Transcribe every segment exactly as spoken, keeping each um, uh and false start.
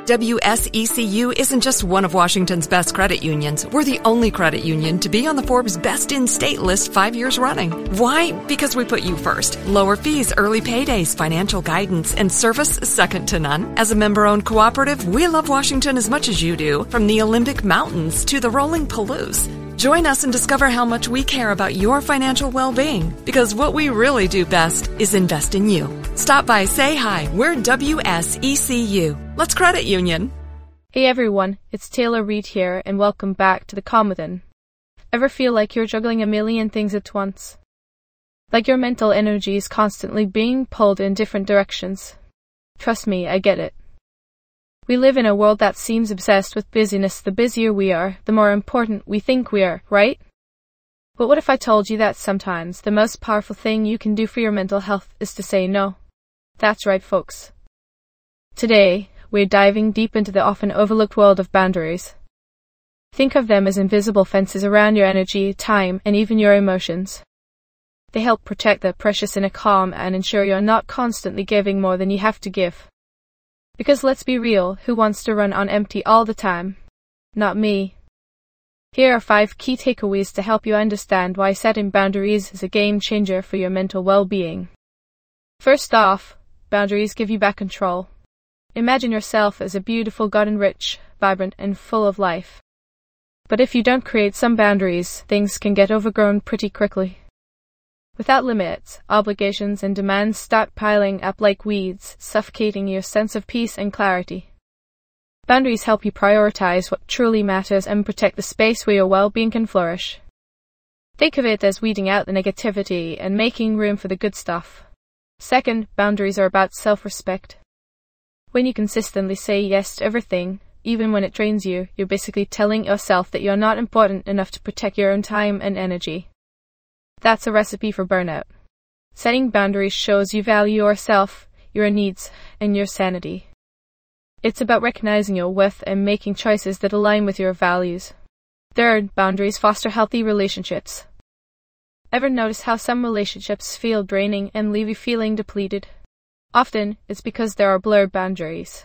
W S E C U isn't just one of Washington's best credit unions. We're the only credit union to be on the Forbes Best in State list five years running. Why? Because we put you first. Lower fees, early paydays, financial guidance, and service second to none. As a member-owned cooperative, we love Washington as much as you do, from the Olympic Mountains to the rolling Palouse. Join us and discover how much we care about your financial well-being, because what we really do best is invest in you. Stop by, say hi. We're W S E C U. Let's credit union. Hey everyone, it's Taylor Reid here, and welcome back to The Calm Within. Ever feel like you're juggling a million things at once? Like your mental energy is constantly being pulled in different directions? Trust me, I get it. We live in a world that seems obsessed with busyness. The busier we are, the more important we think we are, right? But what if I told you that sometimes the most powerful thing you can do for your mental health is to say no? That's right, folks. Today, we're diving deep into the often overlooked world of boundaries. Think of them as invisible fences around your energy, time, and even your emotions. They help protect the precious inner calm and ensure you're not constantly giving more than you have to give. Because let's be real, who wants to run on empty all the time? Not me. Here are five key takeaways to help you understand why setting boundaries is a game changer for your mental well-being. First off, boundaries give you back control. Imagine yourself as a beautiful garden, rich, vibrant, and full of life. But if you don't create some boundaries, things can get overgrown pretty quickly. Without limits, obligations and demands start piling up like weeds, suffocating your sense of peace and clarity. Boundaries help you prioritize what truly matters and protect the space where your well-being can flourish. Think of it as weeding out the negativity and making room for the good stuff. Second, boundaries are about self-respect. When you consistently say yes to everything, even when it drains you, you're basically telling yourself that you're not important enough to protect your own time and energy. That's a recipe for burnout. Setting boundaries shows you value yourself, your needs, and your sanity. It's about recognizing your worth and making choices that align with your values. Third, boundaries foster healthy relationships. Ever notice how some relationships feel draining and leave you feeling depleted? Often, it's because there are blurred boundaries.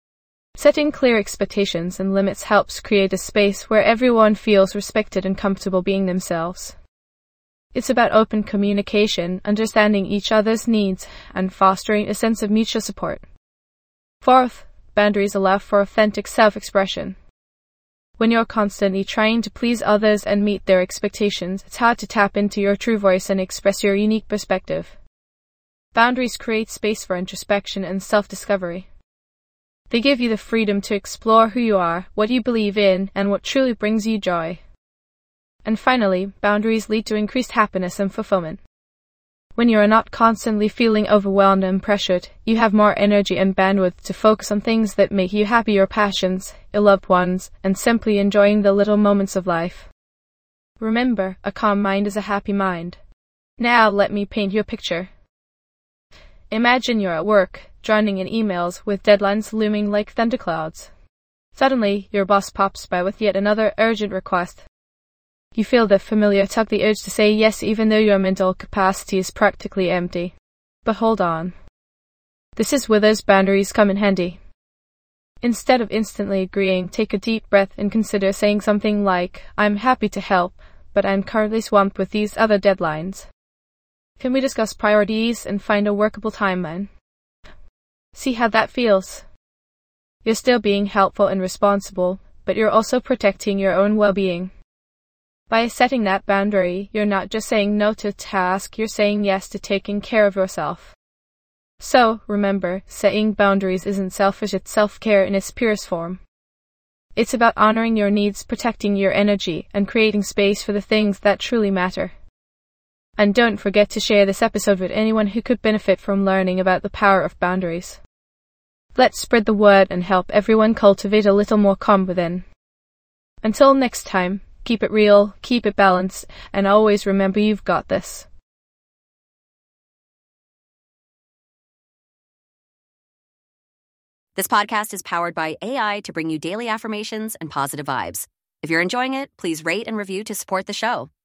Setting clear expectations and limits helps create a space where everyone feels respected and comfortable being themselves. It's about open communication, understanding each other's needs, and fostering a sense of mutual support. Fourth, boundaries allow for authentic self-expression. When you're constantly trying to please others and meet their expectations, it's hard to tap into your true voice and express your unique perspective. Boundaries create space for introspection and self-discovery. They give you the freedom to explore who you are, what you believe in, and what truly brings you joy. And finally, boundaries lead to increased happiness and fulfillment. When you are not constantly feeling overwhelmed and pressured, you have more energy and bandwidth to focus on things that make you happy, your passions, your loved ones, and simply enjoying the little moments of life. Remember, a calm mind is a happy mind. Now let me paint you a picture. Imagine you're at work, drowning in emails with deadlines looming like thunderclouds. Suddenly, your boss pops by with yet another urgent request. You feel the familiar tug, the urge to say yes even though your mental capacity is practically empty. But hold on. This is where those boundaries come in handy. Instead of instantly agreeing, take a deep breath and consider saying something like, I'm happy to help, but I'm currently swamped with these other deadlines. Can we discuss priorities and find a workable timeline? See how that feels? You're still being helpful and responsible, but you're also protecting your own well-being. By setting that boundary, you're not just saying no to a task, you're saying yes to taking care of yourself. So, remember, setting boundaries isn't selfish, it's self-care in its purest form. It's about honoring your needs, protecting your energy, and creating space for the things that truly matter. And don't forget to share this episode with anyone who could benefit from learning about the power of boundaries. Let's spread the word and help everyone cultivate a little more calm within. Until next time, keep it real, keep it balanced, and always remember you've got this. This podcast is powered by A I to bring you daily affirmations and positive vibes. If you're enjoying it, please rate and review to support the show.